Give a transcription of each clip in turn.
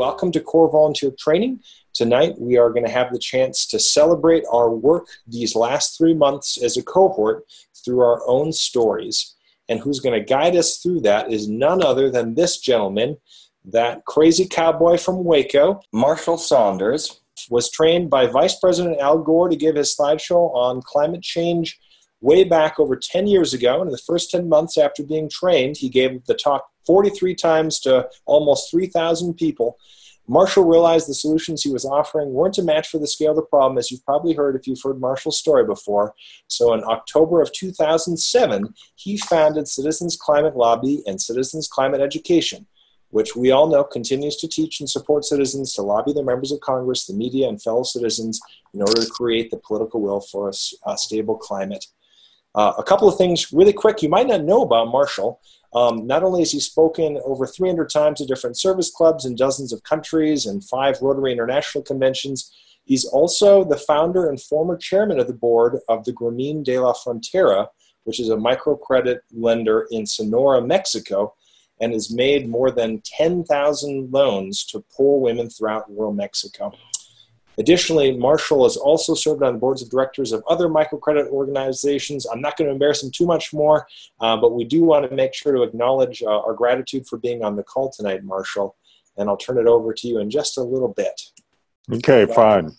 welcome to Corps Volunteer Training. Tonight we are going to have the chance to celebrate our work these last 3 months as a cohort through our own stories. And who's going to guide us through that is none other than this gentleman, that crazy cowboy from Waco. Marshall Saunders was trained by Vice President Al Gore to give his slideshow on climate change way back over 10 years ago. And in the first 10 months after being trained, he gave the talk 43 times to almost 3,000 people. Marshall realized the solutions he was offering weren't a match for the scale of the problem, as you've probably heard if you've heard Marshall's story before. So in October of 2007, he founded Citizens Climate Lobby and Citizens Climate Education, which we all know continues to teach and support citizens to lobby their members of Congress, the media, and fellow citizens in order to create the political will for a stable climate. A couple of things really quick you might not know about Marshall. Not only has he spoken over 300 times at different service clubs in dozens of countries and 5 Rotary International conventions, he's also the founder and former chairman of the board of the Grameen de la Frontera, which is a microcredit lender in Sonora, Mexico, and has made more than 10,000 loans to poor women throughout rural Mexico. Additionally, Marshall has also served on the boards of directors of other microcredit organizations. I'm not going to embarrass him too much more, but we do want to make sure to acknowledge our gratitude for being on the call tonight, Marshall. And I'll turn it over to you in just a little bit. Okay, fine.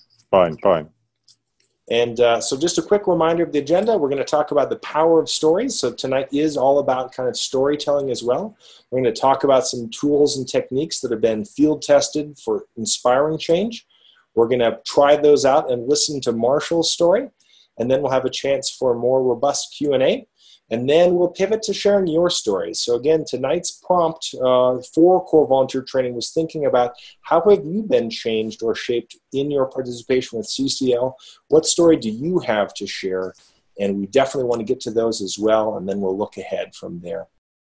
And so just a quick reminder of the agenda. We're going to talk about the power of stories. So tonight is all about kind of storytelling as well. We're going to talk about some tools and techniques that have been field tested for inspiring change. We're going to try those out and listen to Marshall's story, and then we'll have a chance for a more robust Q&A, and then we'll pivot to sharing your stories. So again, tonight's prompt for Corps Volunteer Training was thinking about how have you been changed or shaped in your participation with CCL? What story do you have to share? And we definitely want to get to those as well, and then we'll look ahead from there.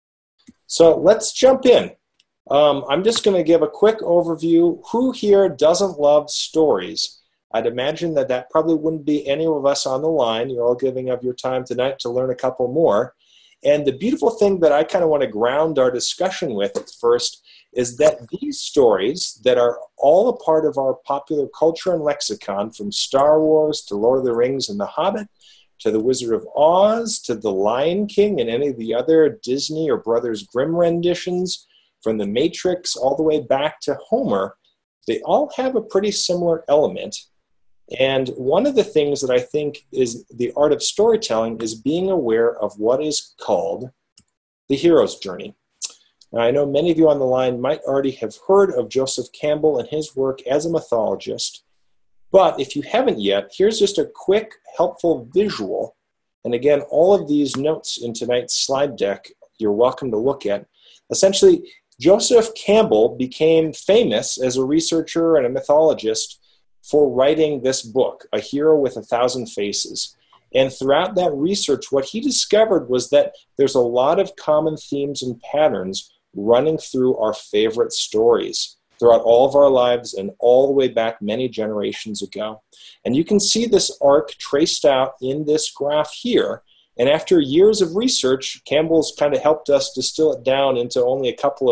So let's jump in. I'm just going to give a quick overview. Who here doesn't love stories? I'd imagine that probably wouldn't be any of us on the line. You're all giving of your time tonight to learn a couple more. And the beautiful thing that I kind of want to ground our discussion with at first is that these stories that are all a part of our popular culture and lexicon, from Star Wars to Lord of the Rings and The Hobbit, to The Wizard of Oz, to The Lion King and any of the other Disney or Brothers Grimm renditions, from The Matrix all the way back to Homer, they all have a pretty similar element. And one of the things that I think is the art of storytelling is being aware of what is called the hero's journey. Now, I know many of you on the line might already have heard of Joseph Campbell and his work as a mythologist, but if you haven't yet, here's just a quick, helpful visual. And again, all of these notes in tonight's slide deck, you're welcome to look at. Essentially, Joseph Campbell became famous as a researcher and a mythologist for writing this book, A Hero with a Thousand Faces. And throughout that research, what he discovered was that there's a lot of common themes and patterns running through our favorite stories throughout all of our lives and all the way back many generations ago. And you can see this arc traced out in this graph here. And after years of research, Campbell's kind of helped us distill it down into only a couple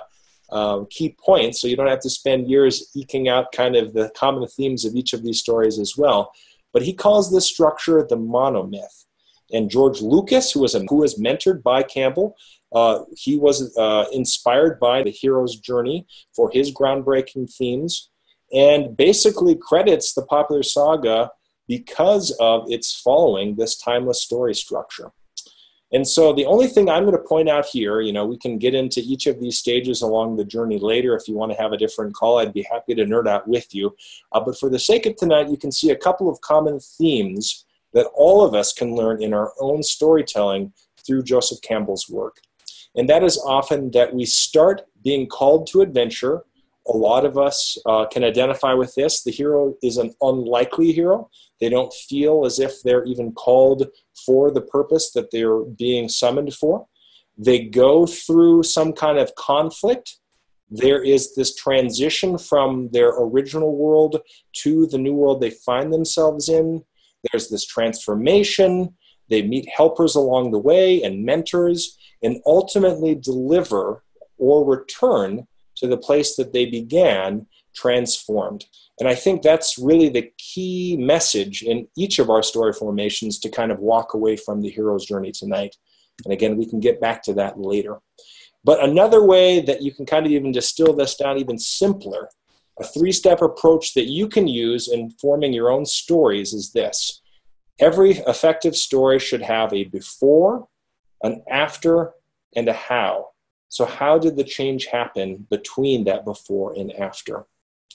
of key points, so you don't have to spend years eking out kind of the common themes of each of these stories as well. But he calls this structure the monomyth. And George Lucas, who was mentored by Campbell, he was inspired by the hero's journey for his groundbreaking themes, and basically credits the popular saga because of its following this timeless story structure. And so the only thing I'm going to point out here, we can get into each of these stages along the journey later. If you want to have a different call, I'd be happy to nerd out with you. But for the sake of tonight, you can see a couple of common themes that all of us can learn in our own storytelling through Joseph Campbell's work. And that is often that we start being called to adventure. A lot of us can identify with this. The hero is an unlikely hero. They don't feel as if they're even called for the purpose that they're being summoned for. They go through some kind of conflict. There is this transition from their original world to the new world they find themselves in. There's this transformation. They meet helpers along the way and mentors, and ultimately deliver or return to to the place that they began transformed. And I think that's really the key message in each of our story formations to kind of walk away from the hero's journey tonight. And again, we can get back to that later. But another way that you can kind of even distill this down even simpler, a 3-step approach that you can use in forming your own stories is this. Every effective story should have a before, an after, and a how. So how did the change happen between that before and after?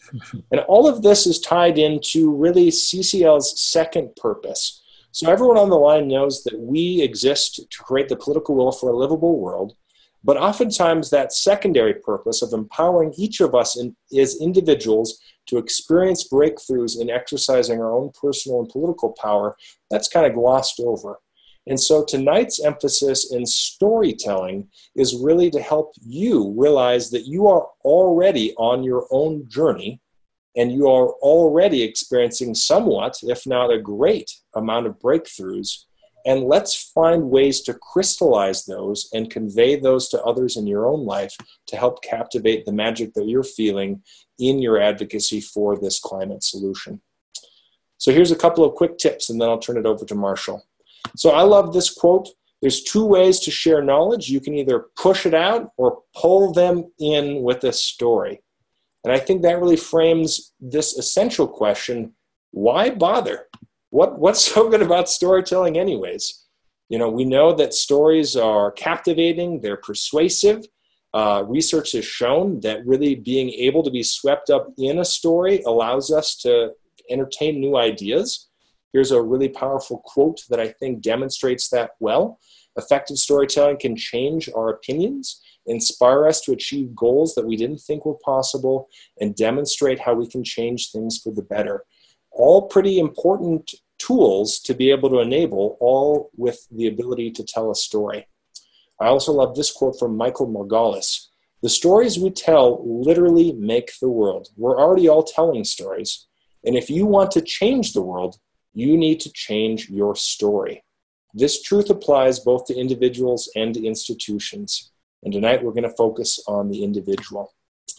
And all of this is tied into really CCL's second purpose. So everyone on the line knows that we exist to create the political will for a livable world, but oftentimes that secondary purpose of empowering each of us as individuals to experience breakthroughs in exercising our own personal and political power, that's kind of glossed over. And so tonight's emphasis in storytelling is really to help you realize that you are already on your own journey and you are already experiencing somewhat, if not a great amount of breakthroughs. And let's find ways to crystallize those and convey those to others in your own life to help captivate the magic that you're feeling in your advocacy for this climate solution. So here's a couple of quick tips, and then I'll turn it over to Marshall. So I love this quote. There's 2 ways to share knowledge. You can either push it out or pull them in with a story. And I think that really frames this essential question, why bother? What's so good about storytelling anyways? You know, we know that stories are captivating, they're persuasive. Research has shown that really being able to be swept up in a story allows us to entertain new ideas. Here's a really powerful quote that I think demonstrates that well. Effective storytelling can change our opinions, inspire us to achieve goals that we didn't think were possible, and demonstrate how we can change things for the better. All pretty important tools to be able to enable, all with the ability to tell a story. I also love this quote from Michael Margolis. The stories we tell literally make the world. We're already all telling stories. And if you want to change the world, you need to change your story. This truth applies both to individuals and to institutions. And tonight we're going to focus on the individual.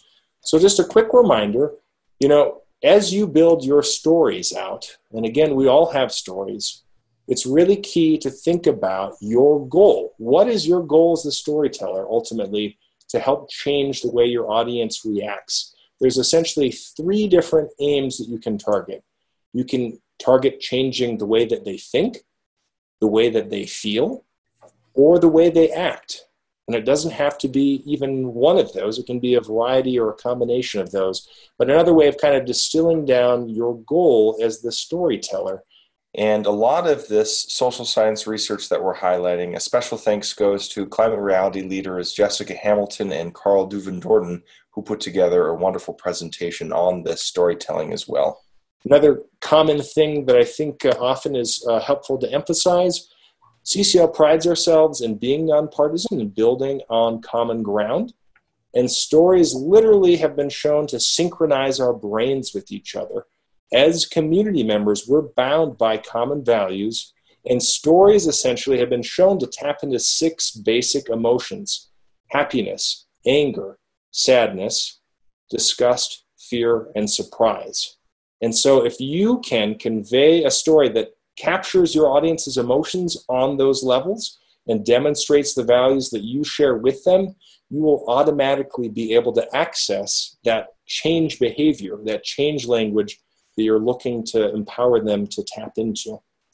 So just a quick reminder, you know, as you build your stories out, and again, we all have stories, it's really key to think about your goal. What is your goal as the storyteller, ultimately, to help change the way your audience reacts? There's essentially 3 different aims that you can target. You can target changing the way that they think, the way that they feel, or the way they act. And it doesn't have to be even one of those. It can be a variety or a combination of those. But another way of kind of distilling down your goal as the storyteller. And a lot of this social science research that we're highlighting, a special thanks goes to climate reality leaders Jessica Hamilton and Carl Duvendorten, who put together a wonderful presentation on this storytelling as well. Another common thing that I think often is helpful to emphasize, CCL prides ourselves in being nonpartisan and building on common ground. And stories literally have been shown to synchronize our brains with each other. As community members, we're bound by common values, and stories essentially have been shown to tap into 6 basic emotions: happiness, anger, sadness, disgust, fear, and surprise. And so if you can convey a story that captures your audience's emotions on those levels and demonstrates the values that you share with them, you will automatically be able to access that change behavior, that change language that you're looking to empower them to tap into.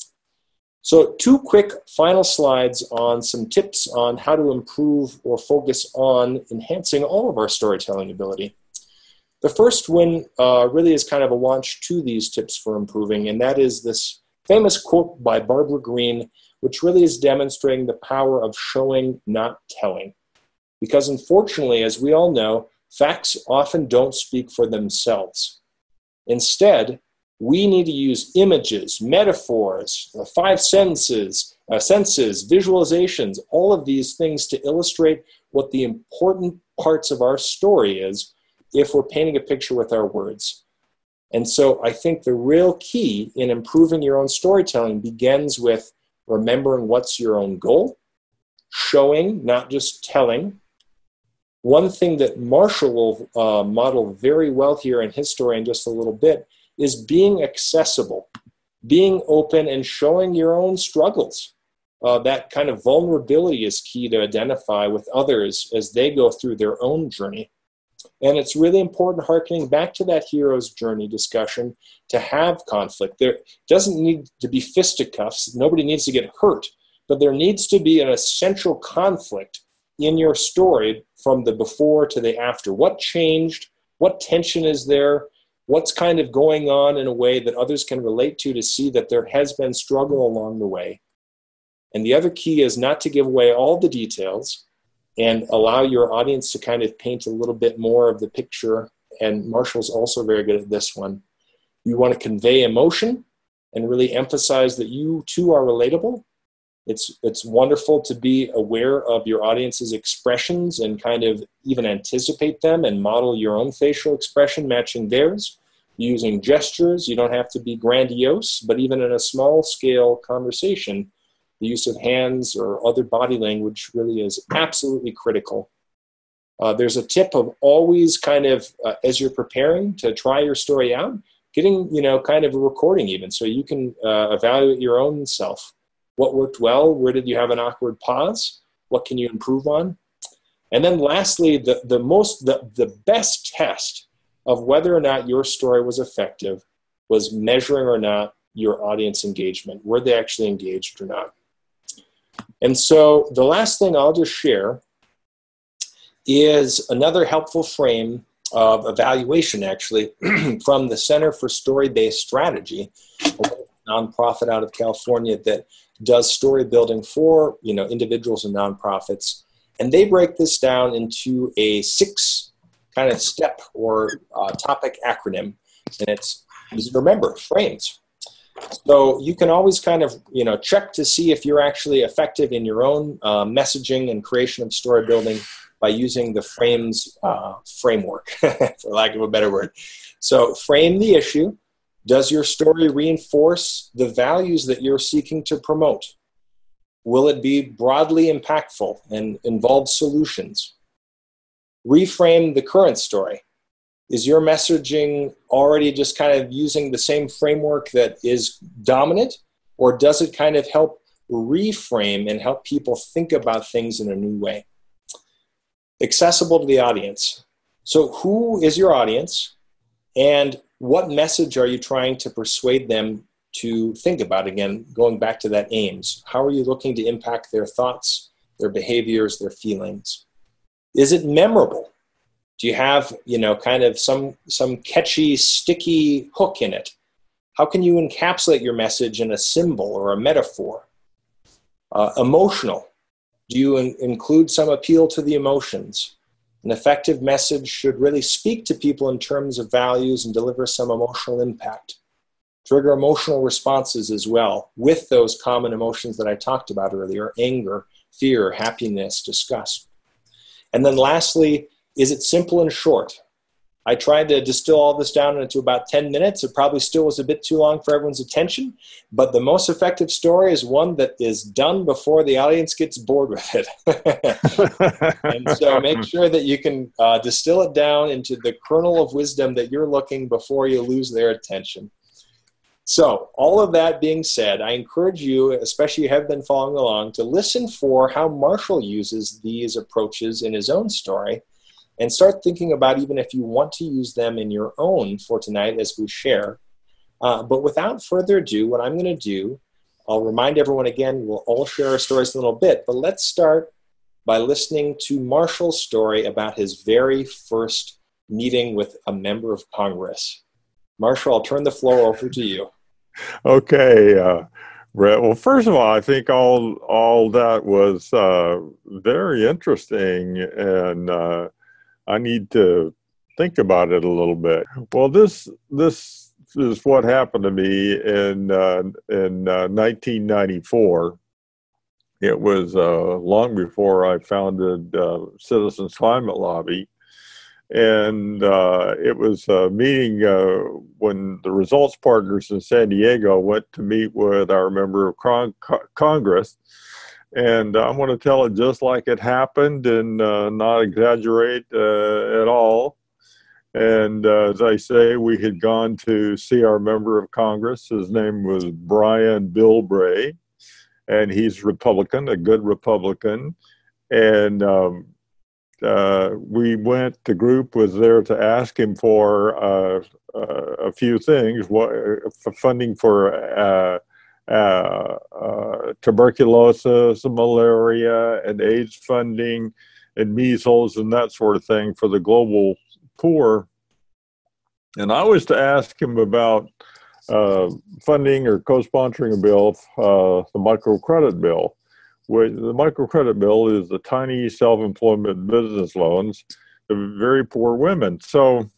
So 2 quick final slides on some tips on how to improve or focus on enhancing all of our storytelling ability. The first one really is kind of a launch to these tips for improving, and that is this famous quote by Barbara Greene, which really is demonstrating the power of showing, not telling. Because unfortunately, as we all know, facts often don't speak for themselves. Instead, we need to use images, metaphors, 5 senses, visualizations, all of these things to illustrate what the important parts of our story is if we're painting a picture with our words. And so I think the real key in improving your own storytelling begins with remembering what's your own goal, showing, not just telling, One thing that Marshall will model very well here in his story in just a little bit is being accessible, being open and showing your own struggles. That kind of vulnerability is key to identify with others as they go through their own journey. And it's really important, harkening back to that hero's journey discussion, to have conflict. There doesn't need to be fisticuffs. Nobody needs to get hurt, but there needs to be an essential conflict in your story from the before to the after. What changed? What tension is there? What's kind of going on in a way that others can relate to see that there has been struggle along the way. And the other key is not to give away all the details and allow your audience to kind of paint a little bit more of the picture. And Marshall's also very good at this one. You want to convey emotion and really emphasize that you too are relatable. It's wonderful to be aware of your audience's expressions and kind of even anticipate them and model your own facial expression matching theirs, using gestures. You don't have to be grandiose, but even in a small scale conversation, the use of hands or other body language really is absolutely critical. There's a tip of always kind of, as you're preparing to try your story out, getting, kind of a recording even, so you can evaluate your own self. What worked well? Where did you have an awkward pause? What can you improve on? And then lastly, the best test of whether or not your story was effective was measuring or not your audience engagement. Were they actually engaged or not? And so the last thing I'll just share is another helpful frame of evaluation, actually, from the Center for Story-Based Strategy, a nonprofit out of California that does story building for individuals and nonprofits. And they break this down into a 6 kind of step or topic acronym. And it's easy to remember, frames. So you can always kind of, check to see if you're actually effective in your own messaging and creation of story building by using the frames framework, for lack of a better word. So frame the issue. Does your story reinforce the values that you're seeking to promote? Will it be broadly impactful and involve solutions? Reframe the current story. Is your messaging already just kind of using the same framework that is dominant, or does it kind of help reframe and help people think about things in a new way? Accessible to the audience. So who is your audience, and what message are you trying to persuade them to think about? Again, going back to that aims. How are you looking to impact their thoughts, their behaviors, their feelings? Is it memorable? Do you have, kind of some catchy, sticky hook in it? How can you encapsulate your message in a symbol or a metaphor? Emotional. Do you include some appeal to the emotions? An effective message should really speak to people in terms of values and deliver some emotional impact. Trigger emotional responses as well with those common emotions that I talked about earlier: anger, fear, happiness, disgust. And then lastly, is it simple and short? I tried to distill all this down into about 10 minutes. It probably still was a bit too long for everyone's attention, but the most effective story is one that is done before the audience gets bored with it. And so make sure that you can distill it down into the kernel of wisdom that you're looking before you lose their attention. So all of that being said, I encourage you, especially if you have been following along, to listen for how Marshall uses these approaches in his own story, and start thinking about even if you want to use them in your own for tonight as we share. But without further ado, what I'm going to do, I'll remind everyone again, we'll all share our stories in a little bit, but let's start by listening to Marshall's story about his very first meeting with a member of Congress. Marshall, I'll turn the floor over to you. Okay, Brett. Well, first of all, I think all that was very interesting, and I need to think about it a little bit. Well, this is what happened to me in 1994. It was long before I founded Citizens Climate Lobby, and it was a meeting when the Results Partners in San Diego went to meet with our member of Congress. And I'm going to tell it just like it happened and not exaggerate at all. And as I say, we had gone to see our member of Congress. His name was Brian Bilbray, and he's Republican, a good Republican. And the group was there to ask him for a few things, funding for tuberculosis, malaria, and AIDS funding, and measles, and that sort of thing for the global poor. And I was to ask him about funding or co-sponsoring a bill, the microcredit bill. The microcredit bill is the tiny self-employment business loans to very poor women. So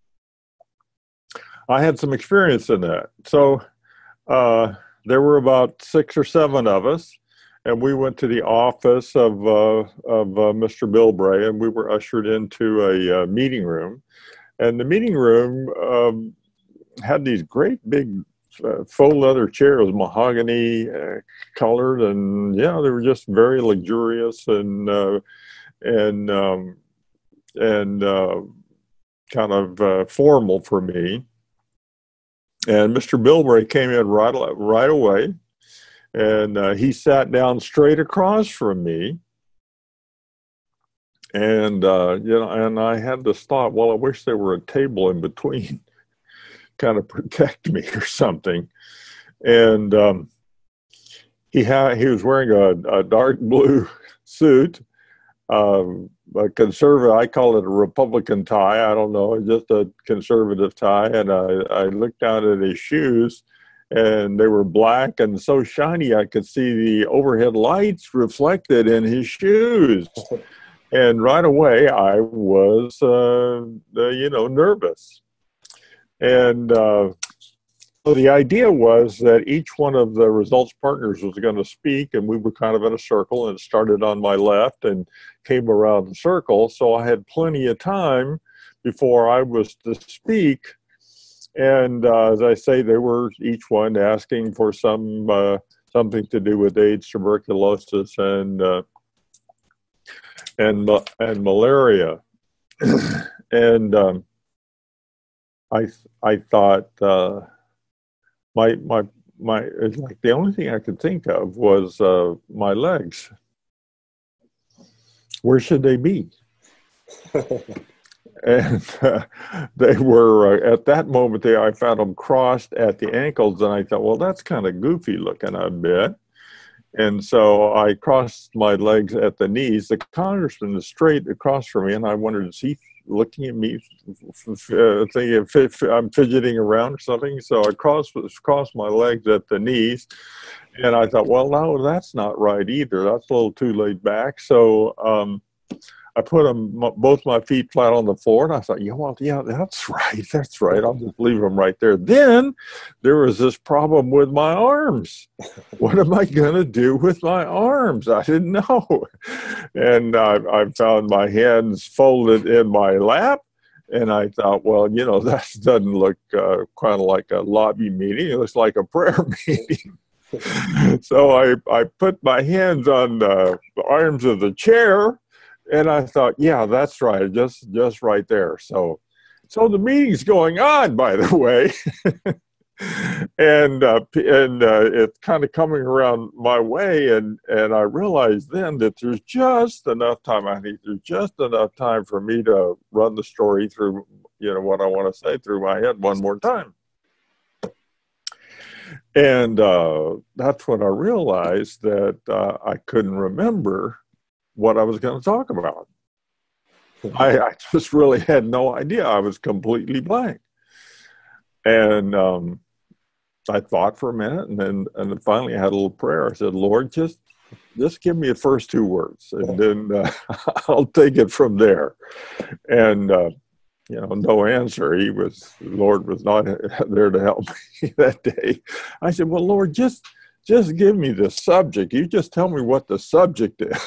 I had some experience in that. So there were about 6 or 7 of us, and we went to the office of Mr. Bilbray, and we were ushered into a meeting room. And the meeting room had these great big faux leather chairs, mahogany colored, and they were just very luxurious and kind of formal for me. And Mr. Bilbray came in right away, and he sat down straight across from me. And and I had this thought, well, I wish there were a table in between, kind of protect me or something. And he was wearing a dark blue suit, a conservative. I call it a Republican tie. I don't know, just a conservative tie. And I looked down at his shoes, and they were black and so shiny I could see the overhead lights reflected in his shoes. And right away, I was, nervous. And so the idea was that each one of the results partners was going to speak, and we were kind of in a circle, and it started on my left and came around the circle. So I had plenty of time before I was to speak. And as I say, they were each one asking for something to do with AIDS, tuberculosis, and malaria. And I thought it's like the only thing I could think of was my legs. Where should they be? And they were at that moment I found them crossed at the ankles, and I thought, well, that's kind of goofy looking a bit. And so I crossed my legs at the knees. The congressman is straight across from me, and I wondered, is he looking at me, thinking I'm fidgeting around or something? So I crossed my legs at the knees, and I thought, well, no, that's not right either. That's a little too laid back. So I put both my feet flat on the floor, and I thought, yeah, that's right. I'll just leave them right there. Then there was this problem with my arms. What am I going to do with my arms? I didn't know. And I found my hands folded in my lap, and I thought, well, that doesn't look kind of like a lobby meeting. It looks like a prayer meeting. So I put my hands on the arms of the chair, and I thought, yeah, that's right, just right there. So the meeting's going on, by the way, and it's kind of coming around my way, and I realized then that there's just enough time. I think there's just enough time for me to run the story through, what I want to say through my head one more time. And that's when I realized that I couldn't remember what I was going to talk about. I just really had no idea. I was completely blank. And I thought for a minute, and then finally I had a little prayer. I said, Lord, just give me the first 2 words, and then I'll take it from there. And no answer. The Lord was not there to help me that day. I said, well, Lord, just give me the subject. You just tell me what the subject is.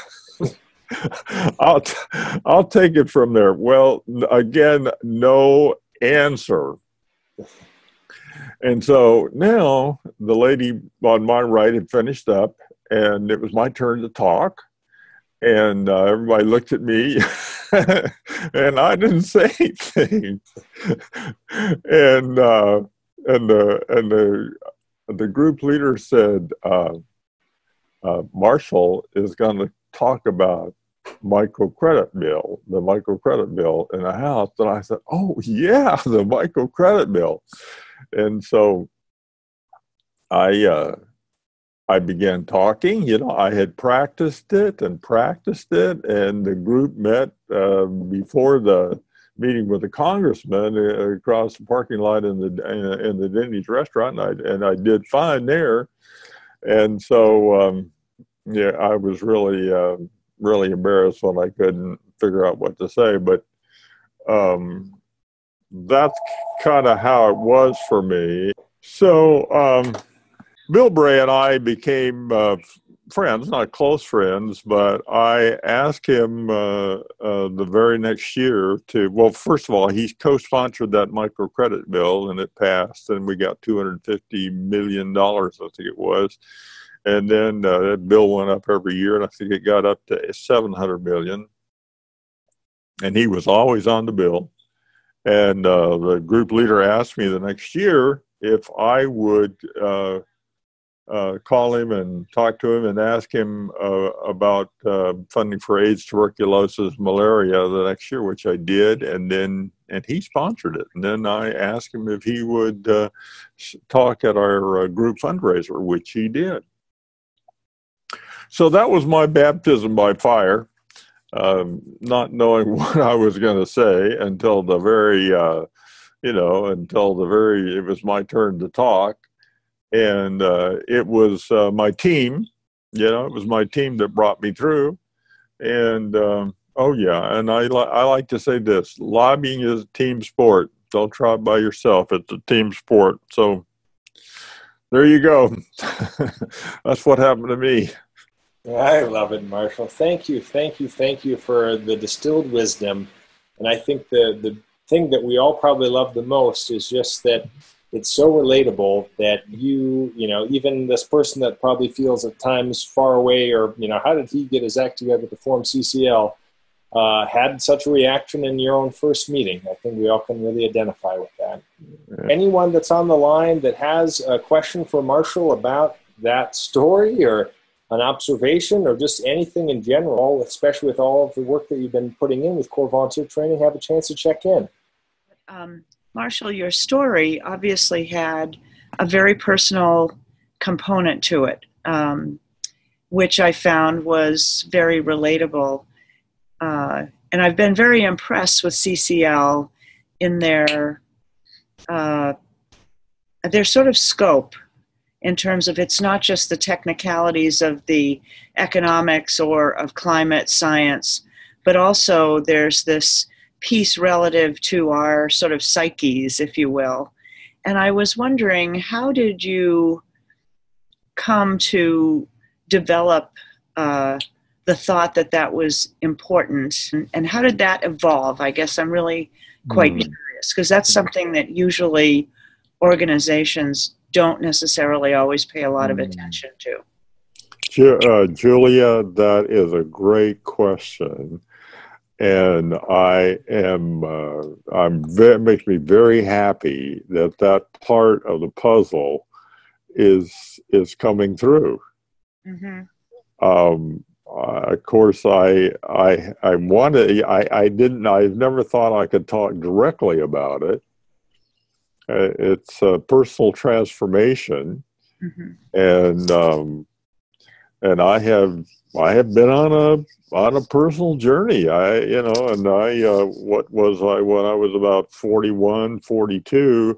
I'll take it from there. Well, again, no answer. And so now the lady on my right had finished up, and it was my turn to talk. And everybody looked at me, and I didn't say anything. and the group leader said, Marshall is going to talk about the microcredit bill in the House. And I said, oh yeah, the microcredit bill. And so I began talking. I had practiced it, and the group met before the meeting with the congressman across the parking lot in the Denny's restaurant, and I did fine there. And so, I was really embarrassed when I couldn't figure out what to say. But that's kind of how it was for me. So Bill Bray and I became friends, not close friends, but I asked him the very next year first of all, he co-sponsored that microcredit bill, and it passed, and we got $250 million, I think it was. And then that bill went up every year, and I think it got up to $700 million. And he was always on the bill. And the group leader asked me the next year if I would call him and talk to him and ask him about funding for AIDS, tuberculosis, malaria the next year, which I did, and he sponsored it. And then I asked him if he would talk at our group fundraiser, which he did. So that was my baptism by fire, not knowing what I was going to say until it was my turn to talk. And it was my team, it was my team that brought me through. And and I like to say this: lobbying is a team sport. Don't try it by yourself. It's a team sport. So there you go. That's what happened to me. I love it, Marshall. Thank you for the distilled wisdom. And I think the thing that we all probably love the most is just that it's so relatable that even this person that probably feels at times far away, or, how did he get his act together to form CCL, had such a reaction in your own first meeting. I think we all can really identify with that. Yeah. Anyone that's on the line that has a question for Marshall about that story, or an observation, or just anything in general, especially with all of the work that you've been putting in with Corps Volunteer Training, have a chance to check in. Marshall, your story obviously had a very personal component to it, which I found was very relatable. And I've been very impressed with CCL in their sort of scope, in terms of it's not just the technicalities of the economics or of climate science, but also there's this piece relative to our sort of psyches, if you will. And I was wondering, how did you come to develop the thought that was important? And how did that evolve? I guess I'm really quite curious, because that's something that usually organizations don't necessarily always pay a lot of attention to. Julia, that is a great question. And it makes me very happy that part of the puzzle is coming through. Mm-hmm. Of course, I've never thought I could talk directly about it. It's a personal transformation, mm-hmm. and I have been on a personal journey. What was I when I was about 41, 42?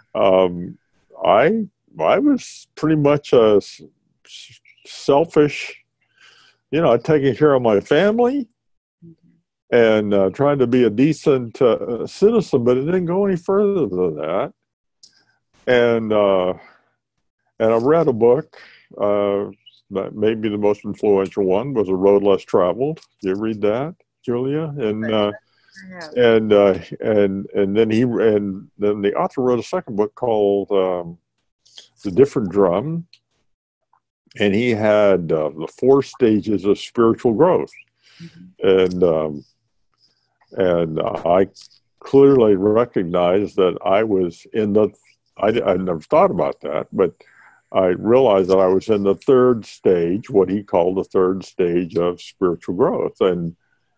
I was pretty much a selfish, taking care of my family and trying to be a decent citizen, but it didn't go any further than that. And I read a book, maybe the most influential one was A Road Less Traveled. Did you read that, Julia? And then the author wrote a second book called The Different Drum. and he had the 4 stages of spiritual growth. And I clearly recognized that I was in I never thought about that, but I realized that I was in the 3rd stage, what he called the 3rd stage of spiritual growth. And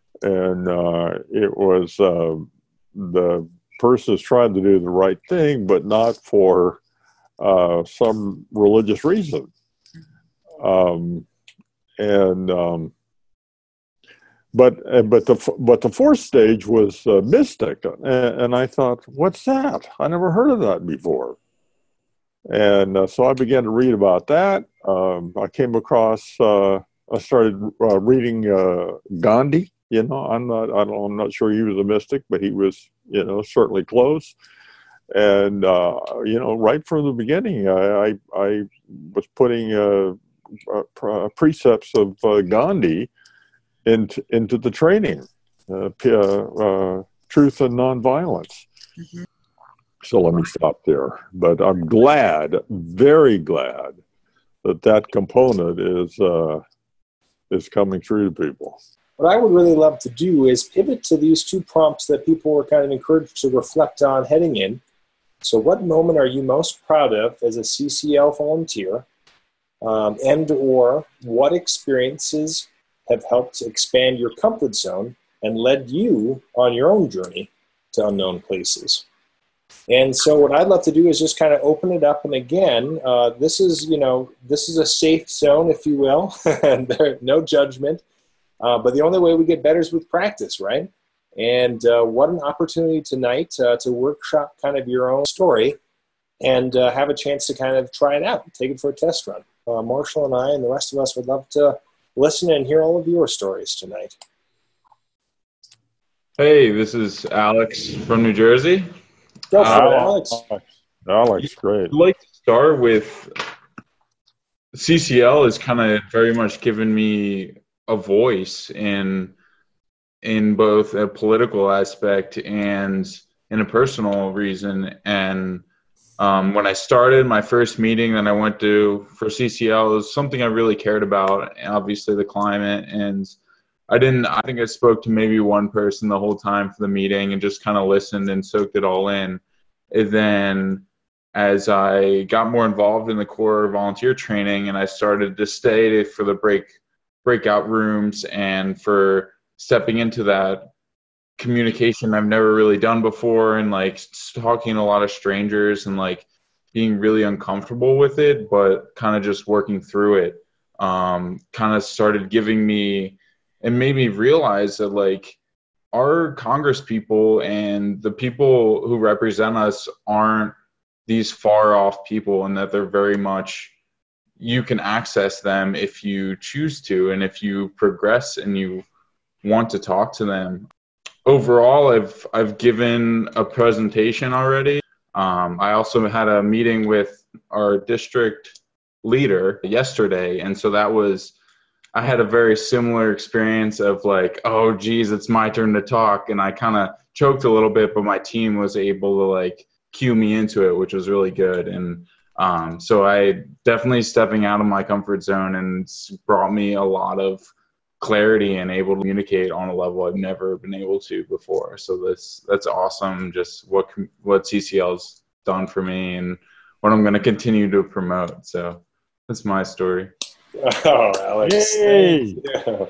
it was the person is trying to do the right thing, but not for some religious reason. But the 4th stage was mystic, and I thought, what's that? I never heard of that before. And so I began to read about that. I came across, I started reading Gandhi. I'm not sure he was a mystic, but he was, certainly close. And right from the beginning, I was putting precepts of Gandhi into the training, truth and nonviolence. Mm-hmm. So let me stop there. But I'm glad, very glad, that component is coming through to people. What I would really love to do is pivot to these 2 prompts that people were kind of encouraged to reflect on heading in. So what moment are you most proud of as a CCL volunteer? And or what experiences have helped expand your comfort zone and led you on your own journey to unknown places? And so what I'd love to do is just kind of open it up. And again, this is a safe zone, if you will, and there's no judgment. But the only way we get better is with practice, right? And what an opportunity tonight to workshop kind of your own story and have a chance to kind of try it out, take it for a test run. Marshall and I and the rest of us would love to listen and hear all of your stories tonight. Hey, this is Alex from New Jersey. Go for it, Alex. Alex, great. I'd like to start with CCL has kind of very much given me a voice in both a political aspect and in a personal reason. And when I started my first meeting that I went to for CCL, it was something I really cared about, and obviously the climate. And I think I spoke to maybe one person the whole time for the meeting and just kind of listened and soaked it all in. And then as I got more involved in the core volunteer training and I started to stay for the breakout rooms and for stepping into that communication I've never really done before, and like talking to a lot of strangers and like being really uncomfortable with it, but kind of just working through it, kind of started giving me and made me realize that like our Congress people and the people who represent us aren't these far off people, and that they're very much, you can access them if you choose to, and if you progress and you want to talk to them. Overall, I've given a presentation already. I also had a meeting with our district leader yesterday, and so I had a very similar experience of like, oh geez, it's my turn to talk, and I kind of choked a little bit, but my team was able to like cue me into it, which was really good. And so I definitely stepping out of my comfort zone, and it's brought me a lot of clarity and able to communicate on a level I've never been able to before. So that's awesome. Just what CCL's done for me and what I'm going to continue to promote. So that's my story. Oh, Alex. Yay. Yeah.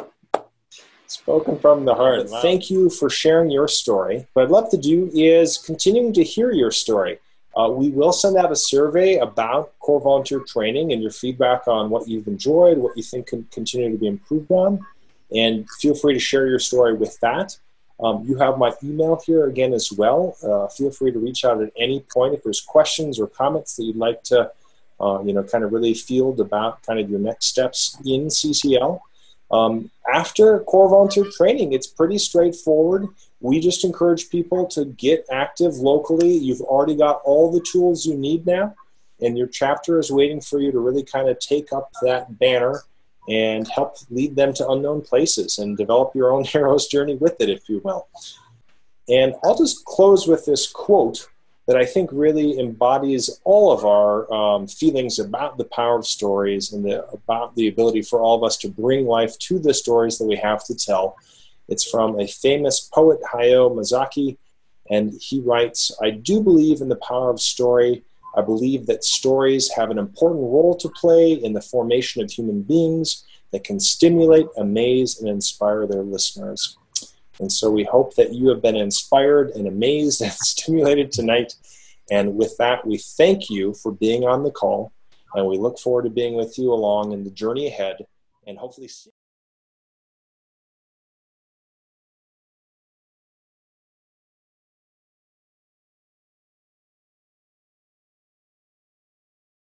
Spoken from the heart. Wow. Thank you for sharing your story. What I'd love to do is continuing to hear your story. We will send out a survey about core volunteer training and your feedback on what you've enjoyed, what you think can continue to be improved on, and feel free to share your story with that. You have my email here again as well. Feel free to reach out at any point if there's questions or comments that you'd like to kind of really field about kind of your next steps in CCL. After core volunteer training, it's pretty straightforward. We just encourage people to get active locally. You've already got all the tools you need now, and your chapter is waiting for you to really kind of take up that banner and help lead them to unknown places and develop your own hero's journey with it, if you will. And I'll just close with this quote that I think really embodies all of our feelings about the power of stories and about the ability for all of us to bring life to the stories that we have to tell. It's from a famous poet, Hayao Miyazaki, and he writes, "I do believe in the power of story. I believe that stories have an important role to play in the formation of human beings that can stimulate, amaze, and inspire their listeners." And so we hope that you have been inspired and amazed and stimulated tonight. And with that, we thank you for being on the call, and we look forward to being with you along in the journey ahead, and hopefully see